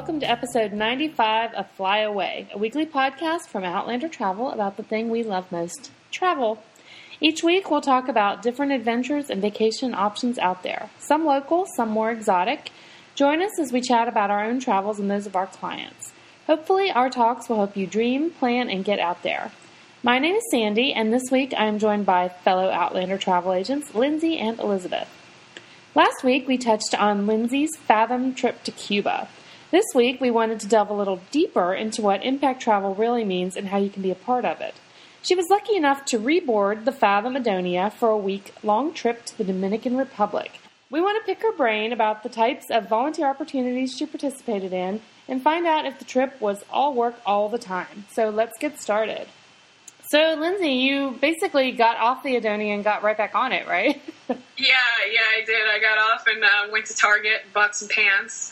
welcome to episode 95 of Fly Away, a weekly podcast from Outlander Travel about the thing we love most, travel. Each week we'll talk about different adventures and vacation options out there, some local, some more exotic. Join us as we chat about our own travels and those of our clients. Hopefully our talks will help you dream, plan, and get out there. My name is Sandy, and this week I am joined by fellow Outlander travel agents, Lindsay and Elizabeth. Last week we touched on Lindsay's Fathom trip to Cuba. This week, we wanted to delve a little deeper into what impact travel really means and how you can be a part of it. She was lucky enough to reboard the Fathom Adonia for a week-long trip to the Dominican Republic. We want to pick her brain about the types of volunteer opportunities she participated in and find out if the trip was all work all the time. So let's get started. So, Lindsay, you basically got off the Adonia and got right back on it, right? Yeah, I did. I got off and went to Target, bought some pants.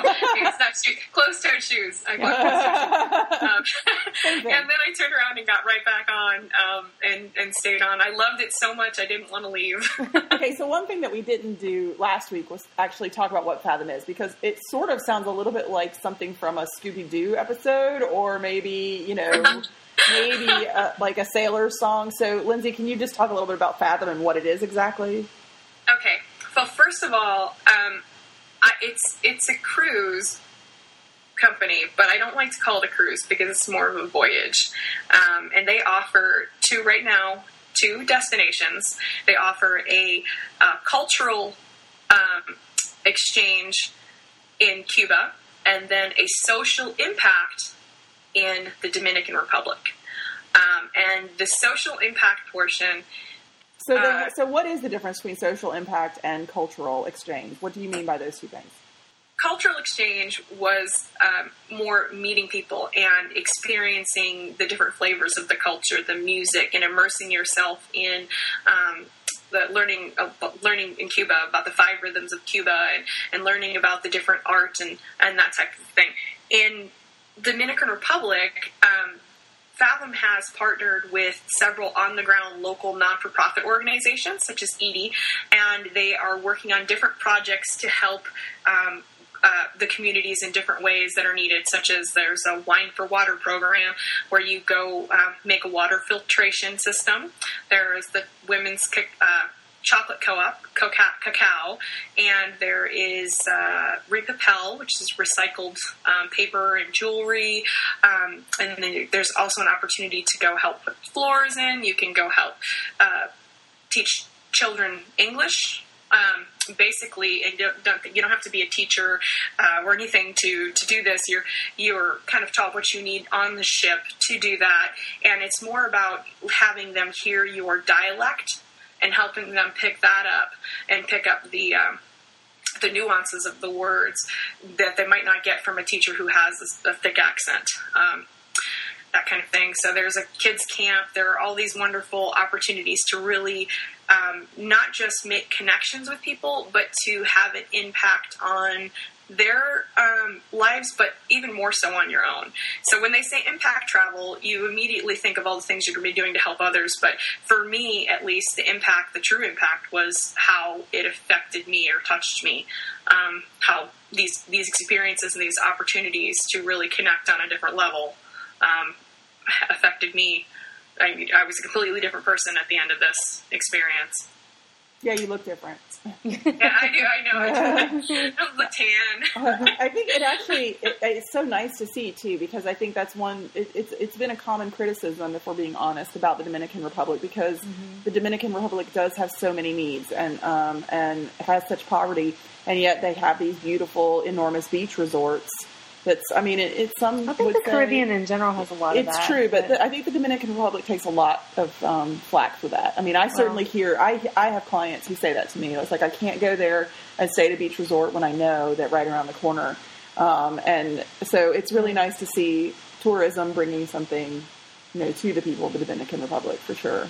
Closed-toed shoes. I bought closed-toed shoes. And then I turned around and got right back on and stayed on. I loved it so much I didn't want to leave. Okay, so one thing that we didn't do last week was actually talk about what Fathom is, because it sort of sounds a little bit like something from a Scooby-Doo episode, or maybe, like a sailor song. So, Lindsay, can you just talk a little bit about Fathom and what it is exactly? Okay. Well, first of all, it's a cruise company, but I don't like to call it a cruise because it's more of a voyage. And they offer two destinations. They offer a cultural exchange in Cuba, and then a social impact in the Dominican Republic. And the social impact portion... So what is the difference between social impact and cultural exchange? What do you mean by those two things? Cultural exchange was more meeting people and experiencing the different flavors of the culture, the music, and immersing yourself in learning in Cuba about the 5 rhythms of Cuba and learning about the different art and that type of thing. In the Dominican Republic, Fathom has partnered with several on-the-ground local non-for-profit organizations, such as EDI, and they are working on different projects to help the communities in different ways that are needed, such as there's a Wine for Water program where you go make a water filtration system. There's the Women's Chocolate Co-op, Cacao, and there is Repapel, which is recycled paper and jewelry, and then there's also an opportunity to go help put floors in. You can go help teach children English. Basically, and you don't have to be a teacher or anything to do this. You're kind of taught what you need on the ship to do that, and it's more about having them hear your dialect and helping them pick that up and pick up the nuances of the words that they might not get from a teacher who has a thick accent, that kind of thing. So there's a kids camp. There are all these wonderful opportunities to really not just make connections with people, but to have an impact on their lives, but even more so on your own. So when they say impact travel, you immediately think of all the things you're going to be doing to help others. But for me, at least, the true impact was how it affected me or touched me. How these experiences and these opportunities to really connect on a different level affected me. I was a completely different person at the end of this experience. Yeah, you look different. Yeah, I do. I know. The tan. I think it's so nice to see too, because I think that's one. It's been a common criticism, if we're being honest, about the Dominican Republic, because the Dominican Republic does have so many needs and has such poverty, and yet they have these beautiful, enormous beach resorts. I think the Caribbean in general has a lot of that. It's true, but I think the Dominican Republic takes a lot of flack for that. I mean, I certainly hear, I have clients who say that to me. It's like, I can't go there and stay at a beach resort when I know that right around the corner. And so it's really nice to see tourism bringing something, to the people of the Dominican Republic, for sure.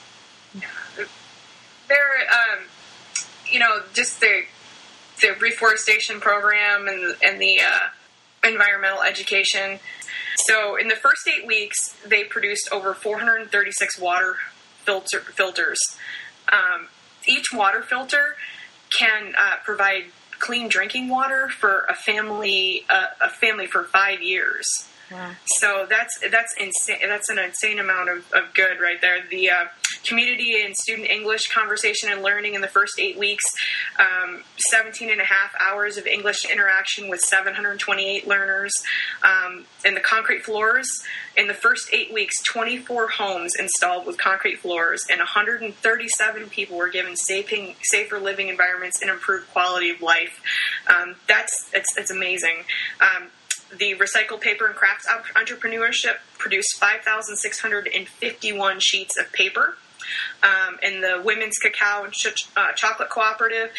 Just the reforestation program and the environmental education. So in the first 8 weeks, they produced over 436 water filters. Each water filter can provide clean drinking water for a family for 5 years. Wow. So that's insane. That's an insane amount of good right there. The community and student English conversation and learning in the first 8 weeks, 17 and a half hours of English interaction with 728 learners. And the concrete floors, in the first 8 weeks, 24 homes installed with concrete floors, and 137 people were given safer living environments and improved quality of life. It's amazing. The recycled paper and crafts entrepreneurship produced 5,651 sheets of paper. And the Women's Cacao and Chocolate Cooperative,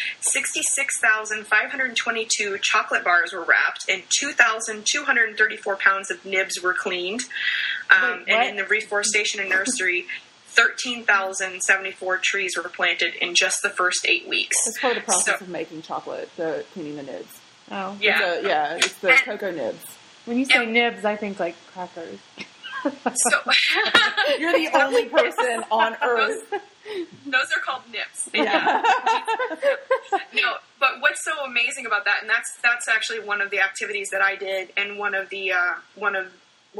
66,522 chocolate bars were wrapped, and 2,234 pounds of nibs were cleaned. And in the reforestation and nursery, 13,074 trees were planted in just the first 8 weeks. It's part of the process of making chocolate, the cleaning the nibs. Oh. Yeah. It's the cocoa nibs. When you say nibs, I think like crackers. So you're the only person on earth. Those are called nibs. Yeah. No, but what's so amazing about that, and that's actually one of the activities that I did, and one of the ones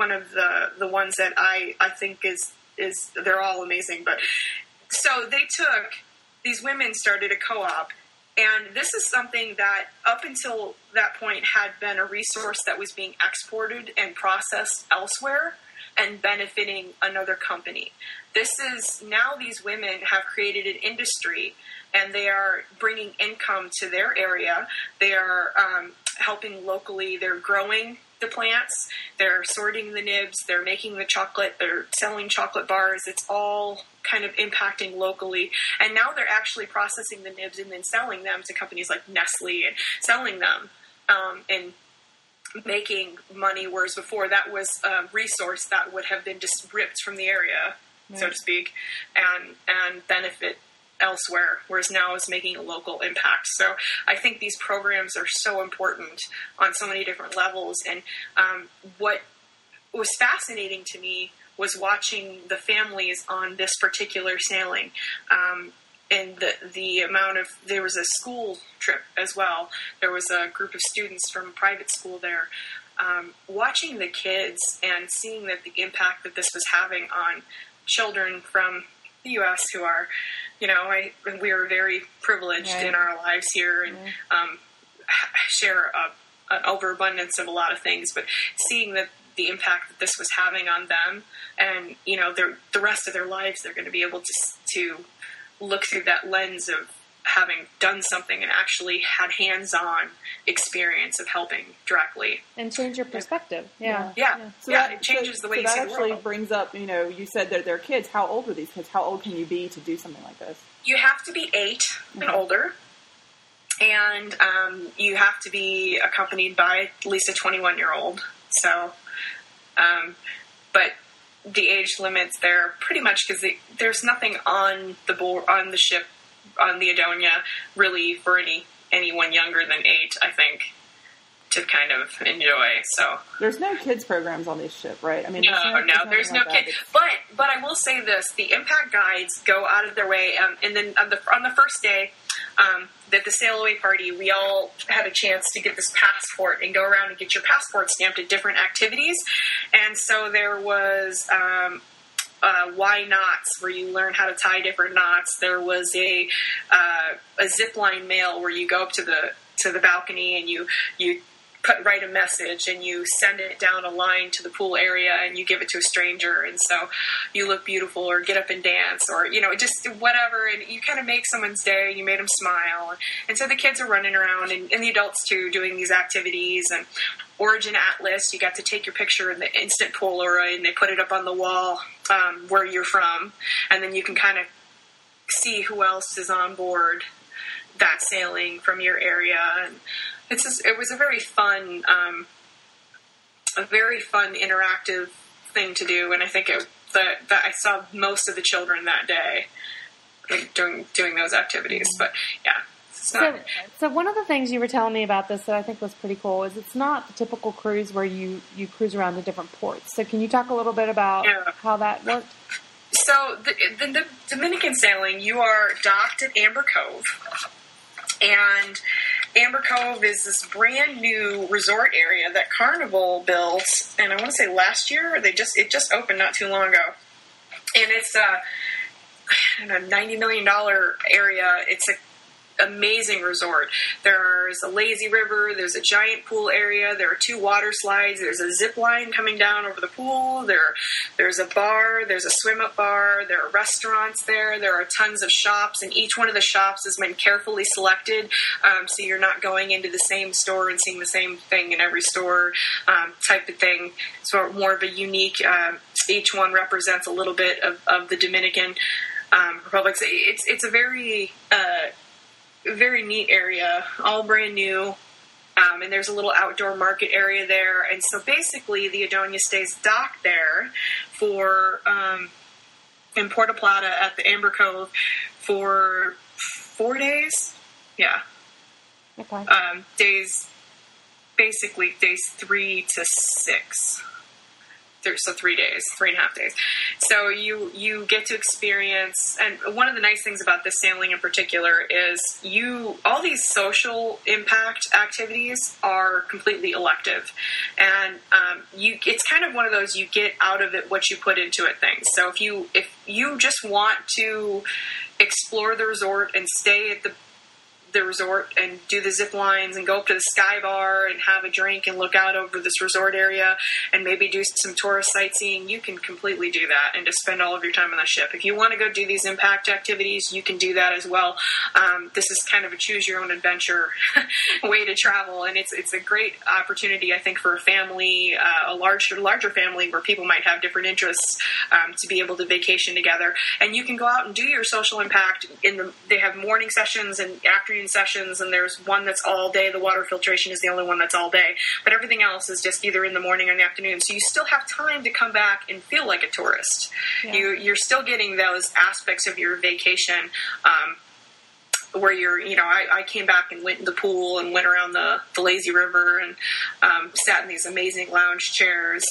that I think is they're all amazing. But so these women started a co-op. And this is something that, up until that point, had been a resource that was being exported and processed elsewhere and benefiting another company. This is, now these women have created an industry, and they are bringing income to their area. They are helping locally. They're growing the plants. They're sorting the nibs. They're making the chocolate. They're selling chocolate bars. It's all kind of impacting locally. And now they're actually processing the nibs and then selling them to companies like Nestle and selling them and making money, whereas before that was a resource that would have been just ripped from the area, so to speak, and benefit elsewhere, whereas now it's making a local impact. So I think these programs are so important on so many different levels. And what was fascinating to me was watching the families on this particular sailing, and the amount of, there was a school trip as well. There was a group of students from a private school there. Watching the kids and seeing that the impact that this was having on children from the U.S. who are, we are very privileged in our lives here and share an overabundance of a lot of things, but seeing that the impact that this was having on them, and the rest of their lives, they're going to be able to look through that lens of having done something and actually had hands-on experience of helping directly. And change your perspective. Yeah. So it changes the way you see the world. That actually brings up, you said that they're kids. How old are these kids? How old can you be to do something like this? You have to be 8 and older. And you have to be accompanied by at least a 21-year-old. So, but the age limits there pretty much because there's nothing on the board, on the ship, on the Adonia, really for anyone younger than 8, I think, to kind of enjoy. So there's no kids programs on this ship, right? I mean, there's no kids. But I will say this: the impact guides go out of their way, and then on the first day. That the sail away party, we all had a chance to get this passport and go around and get your passport stamped at different activities. And so there was Y knots, where you learn how to tie different knots. There was a zip line mail where you go up to the balcony and you write a message and you send it down a line to the pool area and you give it to a stranger, and so you look beautiful, or get up and dance, or just whatever, and you kind of make someone's day. You made them smile, and so the kids are running around, and the adults too, doing these activities. And Origin Atlas, you got to take your picture in the instant Polaroid, and they put it up on the wall where you're from, and then you can kind of see who else is on board that sailing from your area. And it was a very fun interactive thing to do, and I think that I saw most of the children that day doing those activities. But yeah, so one of the things you were telling me about this that I think was pretty cool is it's not the typical cruise where you cruise around to different ports. So can you talk a little bit about how that worked? So the Dominican sailing, you are docked at Amber Cove, and Amber Cove is this brand new resort area that Carnival built, and I want to say last year, or it just opened not too long ago. And it's a $90 million area. It's an amazing resort. There's a lazy river. There's a giant pool area. There are 2 water slides. There's a zip line coming down over the pool. There's a bar. There's a swim-up bar. There are restaurants there. There are tons of shops, and each one of the shops has been carefully selected, so you're not going into the same store and seeing the same thing in every store type of thing. So more of a unique, each one represents a little bit of the Dominican Republic. So it's a very neat area, all brand new, and there's a little outdoor market area there. And so basically the Adonia stays docked there for in Puerto Plata at the Amber Cove for 4 days. Yeah. Okay. Days 3 to 6. So 3 days, 3.5 days. So you get to experience, and one of the nice things about this sailing in particular is all these social impact activities are completely elective, and it's kind of one of those you get out of it what you put into it things. So if you just want to explore the resort and stay at the resort and do the zip lines and go up to the Sky Bar and have a drink and look out over this resort area and maybe do some tourist sightseeing, you can completely do that and just spend all of your time on the ship. If you want to go do these impact activities, you can do that as well. This is kind of a choose your own adventure way to travel, and it's a great opportunity, I think, for a family, a larger family where people might have different interests, to be able to vacation together. And you can go out and do your social impact they have morning sessions and afternoon sessions, and there's one that's all day. The water filtration is the only one that's all day, but everything else is just either in the morning or in the afternoon. So you still have time to come back and feel like a tourist. Yeah. You're still getting those aspects of your vacation, where I came back and went in the pool and went around the lazy river and sat in these amazing lounge chairs.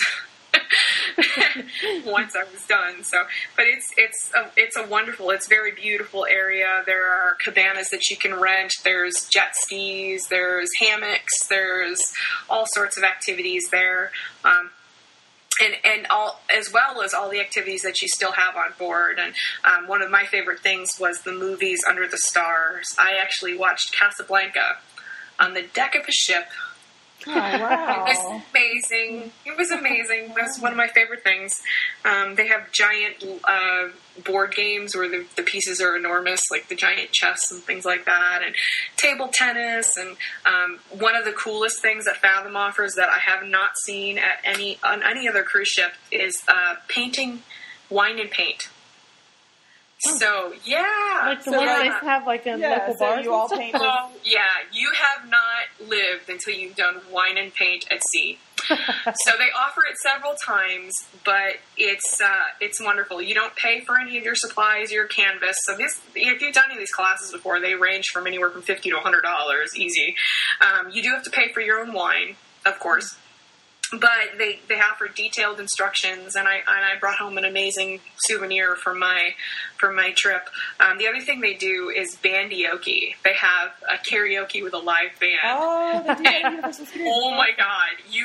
Once I was done. So, but it's a wonderful, it's very beautiful area. There are cabanas that you can rent. There's jet skis. There's hammocks. There's all sorts of activities there. And all, as well as all the activities that you still have on board. And one of my favorite things was the movies Under the Stars. I actually watched Casablanca on the deck of a ship. Oh, wow. It was amazing. It was amazing. That's one of my favorite things. They have giant board games where the pieces are enormous, like the giant chess and things like that, and table tennis. And one of the coolest things that Fathom offers that I have not seen on any other cruise ship is painting, wine and paint. So, yeah. Like the ones they have like in local bars. You all paint yeah, you have not lived until you've done wine and paint at sea. So they offer it several times, but it's wonderful. You don't pay for any of your supplies, your canvas. So if you've done any of these classes before, they range from anywhere from $50 to $100 easy. You do have to pay for your own wine, of course. But they offer detailed instructions, and I brought home an amazing souvenir from my trip. The other thing they do is bandioke. They have a karaoke with a live band. Oh, they do that. Oh my God, you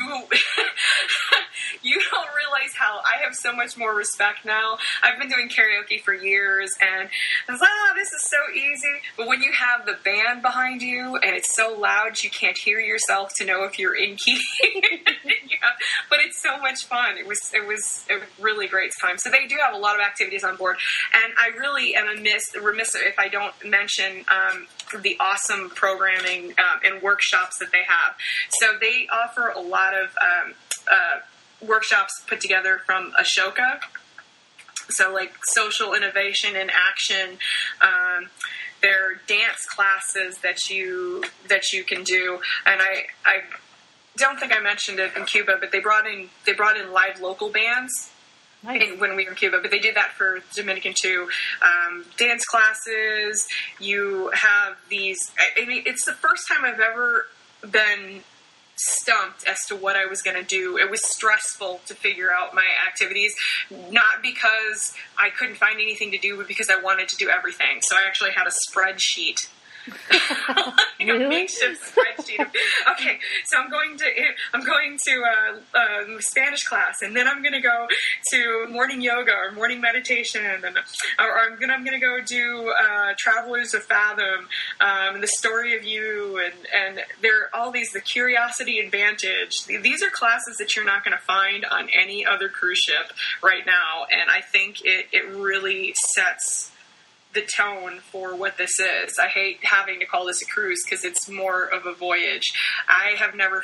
don't realize how I have so much more respect now. I've been doing karaoke for years, and I was like, this is so easy. But when you have the band behind you and it's so loud you can't hear yourself to know if you're in key. Yeah, but it's so much fun. It was a really great time. So they do have a lot of activities on board, and I really am remiss if I don't mention the awesome programming and workshops that they have. So they offer a lot of workshops put together from Ashoka. So like social innovation and action. There are dance classes that you can do, and I don't think I mentioned it in Cuba, but they brought in live local bands. Nice. When we were in Cuba, but they did that for Dominican too. Dance classes. You have these. I mean, it's the first time I've ever been stumped as to what I was going to do. It was stressful to figure out my activities, not because I couldn't find anything to do, but because I wanted to do everything. So I actually had a spreadsheet Really? A makeshift spreadsheet. Okay, so I'm going to Spanish class, and then I'm going to go to morning yoga or morning meditation, and I'm going to go do Travelers of Fathom, the Story of You, and there are all these, the Curiosity Advantage. These are classes that you're not going to find on any other cruise ship right now, and I think it really sets the tone for what this is. I hate having to call this a cruise because it's more of a voyage. I have never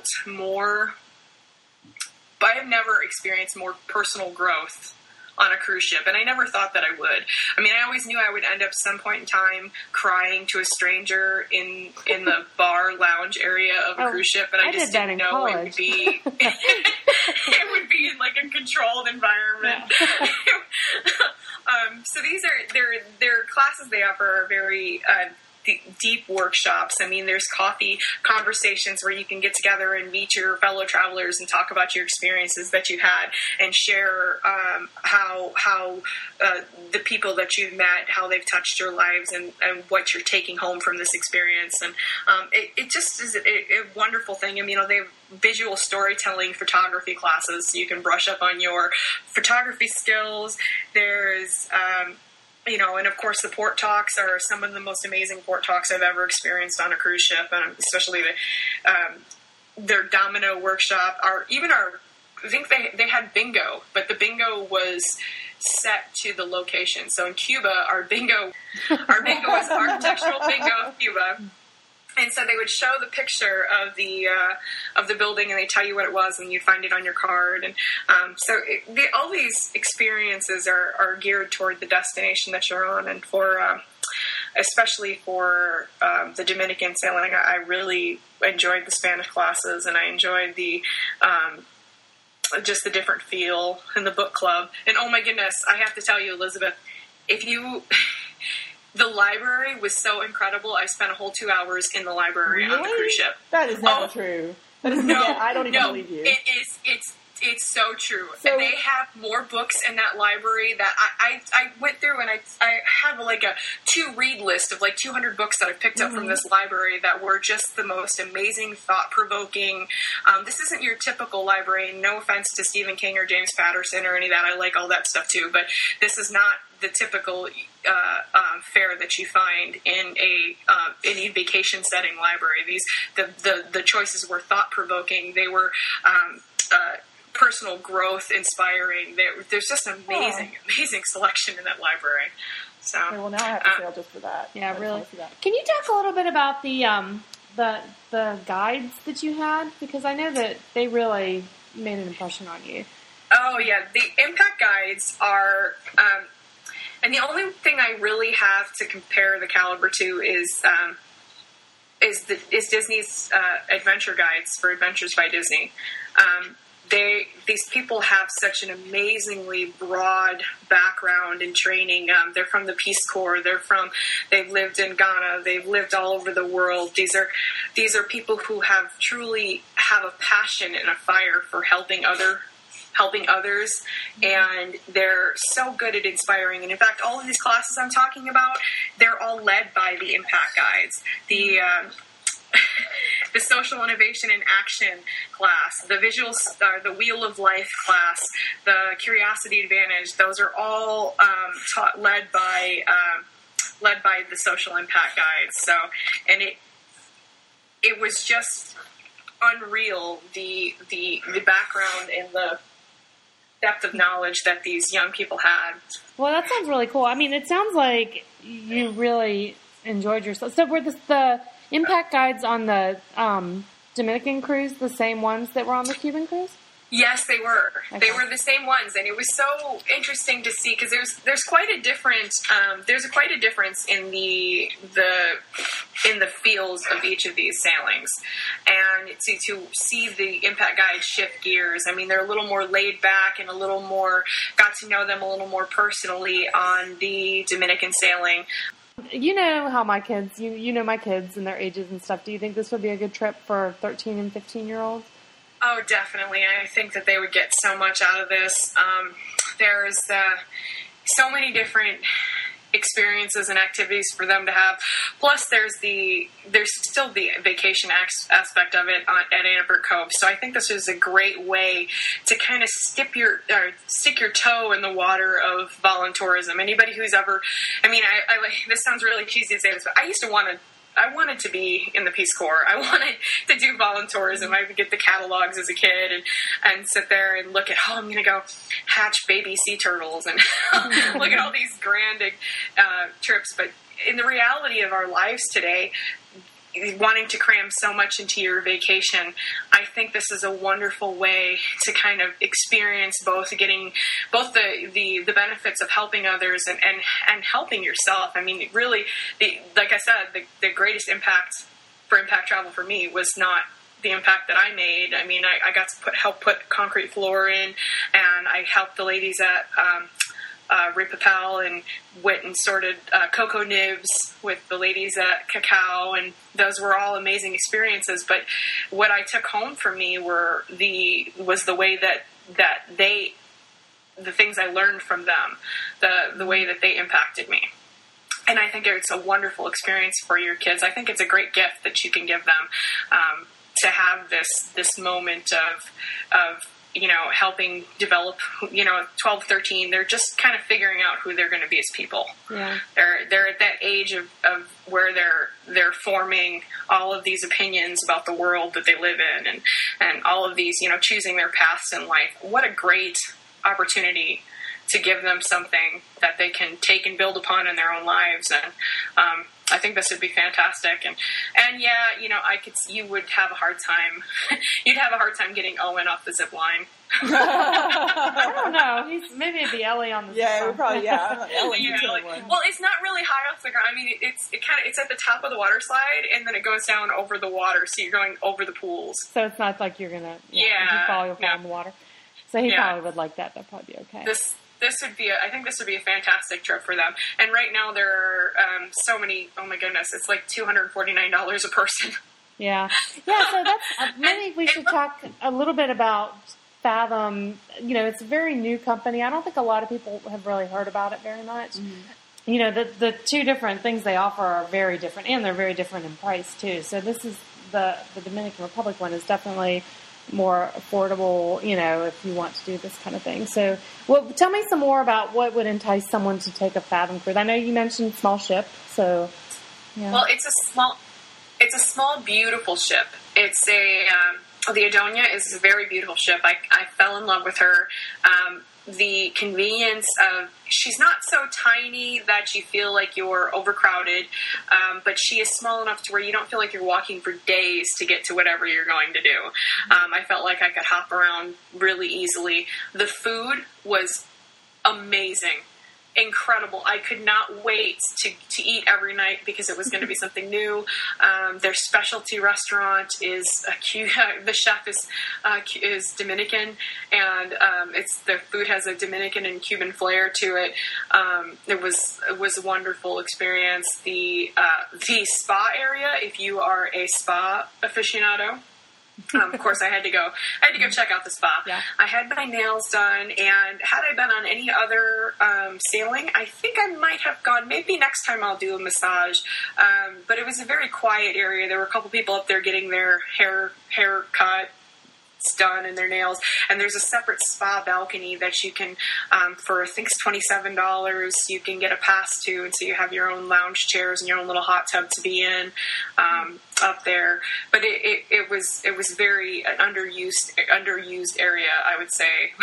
experienced more personal growth on a cruise ship, and I never thought that I would. I mean, I always knew I would end up some point in time crying to a stranger in the bar lounge area of a cruise ship, but I just didn't know college. It would be it would be in like a controlled environment. Yeah. So these are their classes they offer are very deep workshops. I mean, there's coffee conversations where you can get together and meet your fellow travelers and talk about your experiences that you've had and share how the people that you've met, how they've touched your lives, and what you're taking home from this experience. And it just is a wonderful thing. I mean, they have visual storytelling photography classes, so you can brush up on your photography skills. There's and of course the port talks are some of the most amazing port talks I've ever experienced on a cruise ship, and especially their domino workshop. I think they had bingo, but the bingo was set to the location. So in Cuba, our bingo was architectural bingo of Cuba. And so they would show the picture of the building, and they tell you what it was, and you find it on your card. And all these experiences are geared toward the destination that you're on, and for especially for the Dominican sailing, I really enjoyed the Spanish classes, and I enjoyed the just the different feel in the book club. And oh my goodness, I have to tell you, Elizabeth, the library was so incredible. I spent a whole 2 hours in the library on the cruise ship. That is never true. That is I don't even believe you. It is. It's so true. So, they have more books in that library that I went through, and I have like a to-read list of like 200 books that I picked up from this library that were just the most amazing, thought-provoking. This isn't your typical library. No offense to Stephen King or James Patterson or any of that. I like all that stuff too, but this is not the typical fare that you find in any vacation setting library. The choices were thought-provoking. They were personal growth inspiring. There's just an amazing selection in that library. So, okay, well, now I have to sail just for that. Yeah, really. Can you talk a little bit about the guides that you had? Because I know that they really made an impression on you. Oh yeah, the impact guides are, and the only thing I really have to compare the caliber to is Disney's adventure guides for Adventures by Disney. These people have such an amazingly broad background and training. They're from the Peace Corps. They've lived in Ghana. They've lived all over the world. These are people who truly have a passion and a fire for helping others, and they're so good at inspiring. And in fact, all of these classes I'm talking about, they're all led by the impact guides. The Social Innovation in Action class, the the Wheel of Life class, the Curiosity Advantage, those are all led by the Social Impact Guides. So, and it was just unreal, the background and the depth of knowledge that these young people had. Well, that sounds really cool. I mean, it sounds like you really enjoyed yourself. So were the impact guides on the Dominican cruise the same ones that were on the Cuban cruise? Yes, they were. Okay. They were the same ones, and it was so interesting to see because there's quite a difference in the feels of each of these sailings, and to see the impact guides shift gears. I mean, they're a little more laid back and a little more got to know them a little more personally on the Dominican sailing. You know how my kids, you know my kids and their ages and stuff. Do you think this would be a good trip for 13 and 15-year-olds? Oh, definitely. I think that they would get so much out of this. There's so many different experiences and activities for them to have. Plus, there's still the vacation aspect of it at Annenberg Cove. So I think this is a great way to kind of stick your toe in the water of voluntourism. Anybody who's ever, I mean, I this sounds really cheesy to say this, but I wanted to be in the Peace Corps. I wanted to do voluntourism. I would get the catalogs as a kid and sit there and look at, I'm going to go hatch baby sea turtles and look at all these grand trips. But in the reality of our lives today, wanting to cram so much into your vacation, I think this is a wonderful way to kind of experience both the benefits of helping others and helping yourself. I mean, really, like I said, the greatest impact travel for me was not the impact that I made. I mean, I got to help put concrete floor in, and I helped the ladies at Ripapel and went and sorted cocoa nibs with the ladies at Cacao, and those were all amazing experiences. But what I took home for me was the way that the things I learned from them, the way that they impacted me. And I think it's a wonderful experience for your kids. I think it's a great gift that you can give them, to have this moment of helping develop, 12, 13, they're just kind of figuring out who they're going to be as people. Yeah. They're at that age of where they're forming all of these opinions about the world that they live in and all of these, choosing their paths in life. What a great opportunity to give them something that they can take and build upon in their own lives. And, I think this would be fantastic. And yeah, you would have a hard time. You'd have a hard time getting Owen off the zip line. I don't know. Maybe it'd be Ellie on the zip line. Yeah, probably, yeah. Well, it's not really high off the ground. I mean, it's at the top of the water slide, and then it goes down over the water, so you're going over the pools. So it's not like you're going to, if you fall, you'll fall in the water. So he probably would like that. That'd probably be okay. I think this would be a fantastic trip for them. And right now there are so many, oh my goodness, it's like $249 a person. Yeah. Yeah, so that's, maybe we should talk a little bit about Fathom. It's a very new company. I don't think a lot of people have really heard about it very much. Mm-hmm. The two different things they offer are very different, and they're very different in price too. So this is the Dominican Republic one is definitely more affordable, if you want to do this kind of thing. So, tell me some more about what would entice someone to take a Fathom cruise. I know you mentioned small ship, so yeah. Well, it's a small, beautiful ship. It's the Adonia is a very beautiful ship. I fell in love with her. The convenience of, she's not so tiny that you feel like you're overcrowded, but she is small enough to where you don't feel like you're walking for days to get to whatever you're going to do. I felt like I could hop around really easily. The food was amazing. Incredible. I could not wait to eat every night because it was going to be something new. Their specialty restaurant is the chef is Dominican, and the food has a Dominican and Cuban flair to it. It was a wonderful experience. The spa area, if you are a spa aficionado. Of course, I had to go check out the spa. Yeah. I had my nails done, and had I been on any other sailing, I think I might have gone. Maybe next time I'll do a massage. But it was a very quiet area. There were a couple people up there getting their hair cut done and their nails, and there's a separate spa balcony that you can for I think it's $27 you can get a pass to, and so you have your own lounge chairs and your own little hot tub to be in up there. But it was very an underused area, I would say.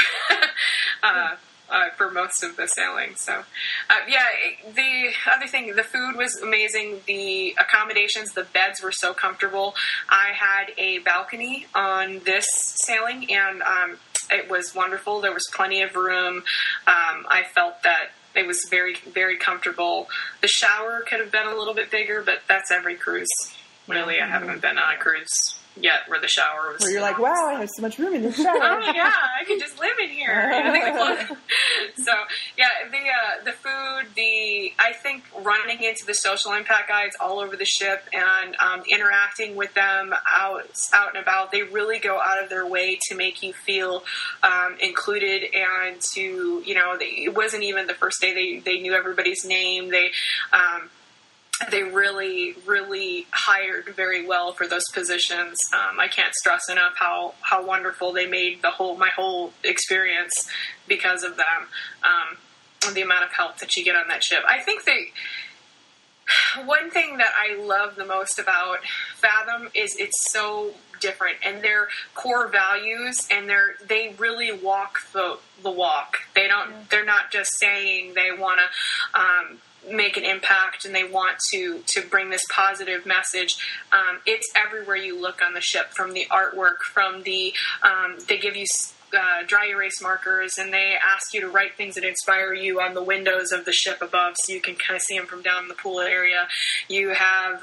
For most of the sailing. So, the other thing, the food was amazing. The accommodations, the beds were so comfortable. I had a balcony on this sailing, and it was wonderful. There was plenty of room. I felt that it was very, very comfortable. The shower could have been a little bit bigger, but that's every cruise. Really, I haven't been on a cruise yet where the shower was. Where you're like, wow, I have so much room in this shower. Oh yeah, I could just live in here. So yeah, the food, I I think running into the social impact guides all over the ship and interacting with them out and about, they really go out of their way to make you feel included, and to, it wasn't even the first day they knew everybody's name. They really, really hired very well for those positions. I can't stress enough how wonderful they made my whole experience because of them. The amount of help that you get on that ship. I think one thing that I love the most about Fathom is it's so different, and their core values, and they really walk the walk. They're not just saying they want to make an impact and they want to bring this positive message. It's everywhere you look on the ship, from the artwork, from the they give you dry erase markers, and they ask you to write things that inspire you on the windows of the ship above, so you can kind of see them from down in the pool area. You have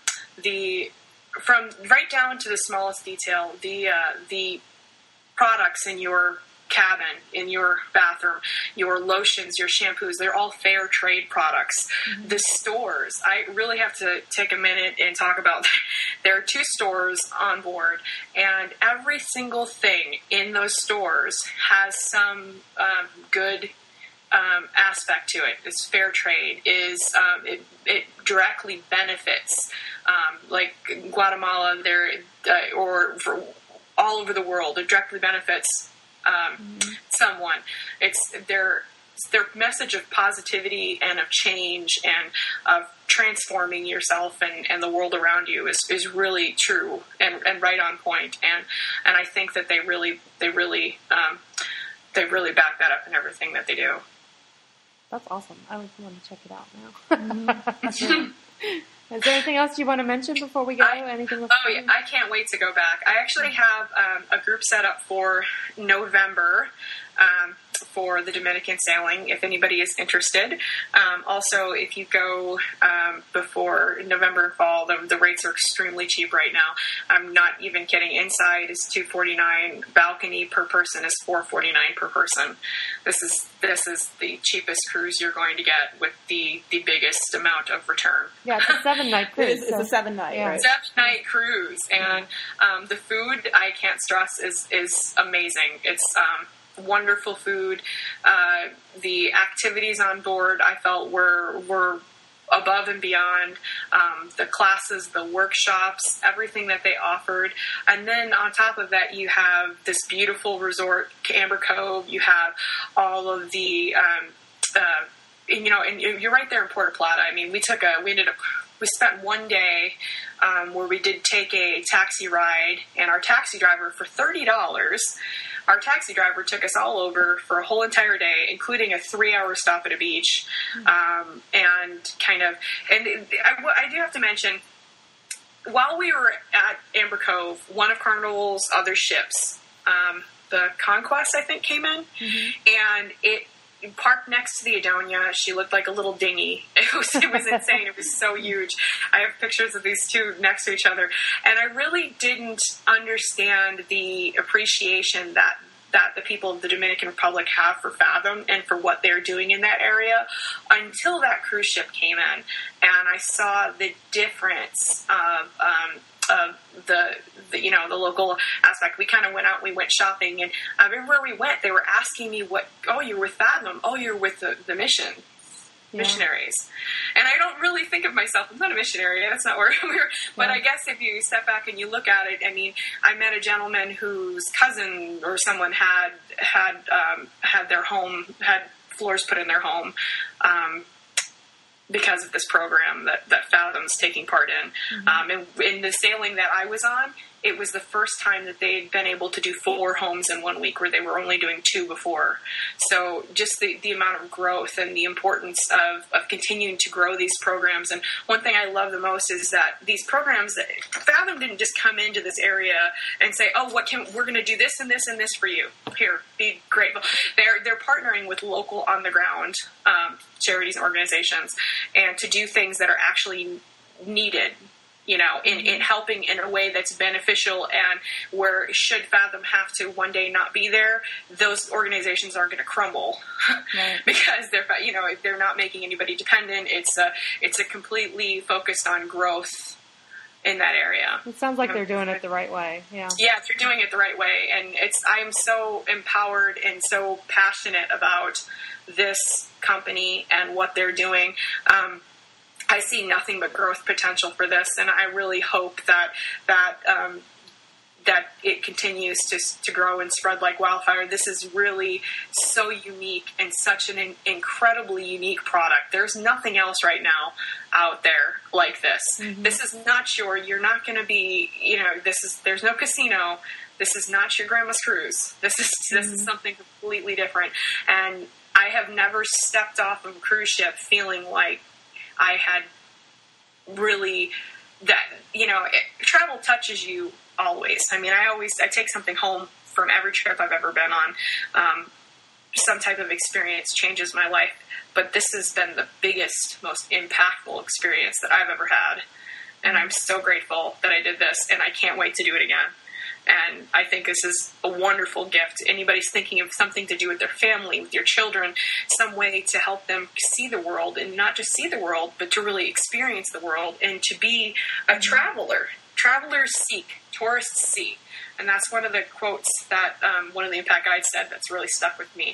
from right down to the smallest detail, the products in your cabin, in your bathroom, your lotions, your shampoos, they're all fair trade products. Mm-hmm. The stores, I really have to take a minute and talk about, there are 2 stores on board, and every single thing in those stores has some good aspect to it. It's fair trade. It directly benefits, like Guatemala, or for all over the world, it directly benefits someone. It's their message of positivity and of change and of transforming yourself and the world around you is really true and right on point. And I think that they really back that up in everything that they do. That's awesome. I would want to check it out now. Is there anything else you want to mention before we go? Anything else? Yeah, I can't wait to go back. I actually have a group set up for November for the Dominican sailing, if anybody is interested. Also, if you go before November and fall, the rates are extremely cheap right now. I'm not even kidding. Inside is $249. Balcony per person is $449 per person. This is the cheapest cruise you're going to get with the biggest amount of return. Yeah, it's a 7-night cruise. It's a 7-night, yeah. right? 7-night cruise, and the food, I can't stress, is amazing. It's wonderful food. The activities on board, I felt, were above and beyond. The classes, the workshops, everything that they offered. And then on top of that, you have this beautiful resort, Amber Cove. You have all of the, and you're right there in Puerto Plata. I mean, we spent one day where we did take a taxi ride, and our taxi driver, for $30, our taxi driver took us all over for a whole entire day, including a 3-hour stop at a beach. I do have to mention, while we were at Amber Cove, one of Carnival's other ships, the Conquest, I think, came in, and it parked next to the Adonia. She looked like a little dinghy. It was insane. It was so huge. I have pictures of these two next to each other, and I really didn't understand the appreciation that the people of the Dominican Republic have for Fathom and for what they're doing in that area until that cruise ship came in, and I saw the difference of the local aspect. We kind of went out, we went shopping, and everywhere we went, they were asking me, you're with Fathom, you're with the missionaries. And I don't really think of myself, I'm not a missionary, that's not where we're, but I guess if you step back and you look at it, I mean, I met a gentleman whose cousin or someone had their home, had floors put in their home, because of this program that Fathom's taking part in. And in the sailing that I was on, it was the first time that they'd been able to do 4 homes in 1 week, where they were only doing 2 before. So just the amount of growth and the importance of continuing to grow these programs. And one thing I love the most is that these programs, that Fathom didn't just come into this area and say, we're going to do this and this and this for you. Here, be grateful. They're partnering with local on the ground charities and organizations, and to do things that are actually needed in helping in a way that's beneficial, and where should Fathom have to one day not be there, those organizations are going to crumble Right. because they're not making anybody dependent. It's a completely focused on growth in that area. It sounds like they're doing it the right way. Yeah. Yeah, they're doing it the right way, and I'm so empowered and so passionate about this company and what they're doing. I see nothing but growth potential for this, and I really hope that it continues to grow and spread like wildfire. This is really so unique and such an incredibly unique product. There's nothing else right now out there like this. Mm-hmm. This is not you're not going to be, there's no casino. This is not your grandma's cruise. This is something completely different. And I have never stepped off of a cruise ship feeling like I had really travel touches you always. I mean, I take something home from every trip I've ever been on. Some type of experience changes my life, but this has been the biggest, most impactful experience that I've ever had. And I'm so grateful that I did this, and I can't wait to do it again. And I think this is a wonderful gift. Anybody's thinking of something to do with their family, with your children, some way to help them see the world, and not just see the world, but to really experience the world and to be a traveler. Travelers seek, tourists see. And that's one of the quotes that one of the Impact Guides said that's really stuck with me.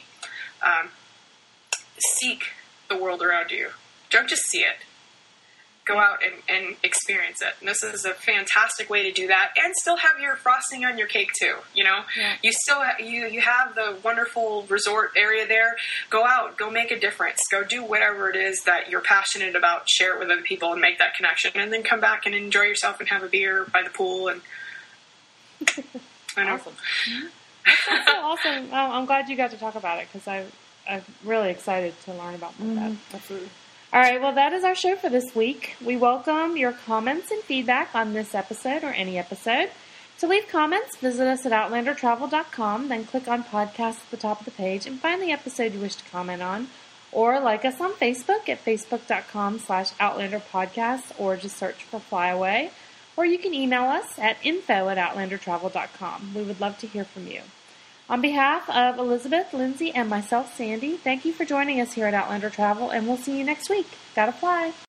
Seek the world around you. Don't just see it. Go out and experience it. And this is a fantastic way to do that, and still have your frosting on your cake too. Yeah. You still you have the wonderful resort area there. Go out, go make a difference. Go do whatever it is that you're passionate about. Share it with other people and make that connection, and then come back and enjoy yourself and have a beer by the pool. And Awesome. That's so awesome. I'm glad you got to talk about it, because I'm really excited to learn about that. Absolutely. All right, well, that is our show for this week. We welcome your comments and feedback on this episode or any episode. To leave comments, visit us at OutlanderTravel.com, then click on Podcast at the top of the page and find the episode you wish to comment on. Or like us on Facebook at Facebook.com/OutlanderPodcast, or just search for Flyaway. Or you can email us at info@OutlanderTravel.com. We would love to hear from you. On behalf of Elizabeth, Lindsay, and myself, Sandy, thank you for joining us here at Outlander Travel, and we'll see you next week. Gotta fly!